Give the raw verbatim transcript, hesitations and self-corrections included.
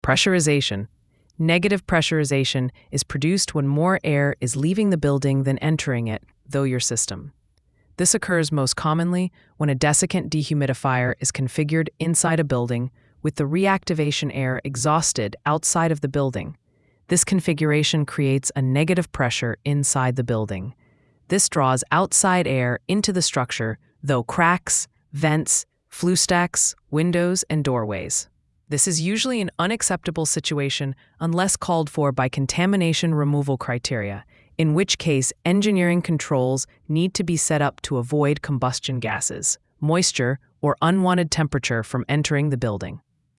Pressurization. Negative pressurization is produced when more air is leaving the building than entering it, though your system. This occurs most commonly when a desiccant dehumidifier is configured inside a building with the reactivation air exhausted outside of the building. This configuration creates a negative pressure inside the building. This draws outside air into the structure, though cracks, vents, flue stacks, windows, and doorways. This is usually an unacceptable situation unless called for by contamination removal criteria, in which case engineering controls need to be set up to avoid combustion gases, moisture, or unwanted temperature from entering the building.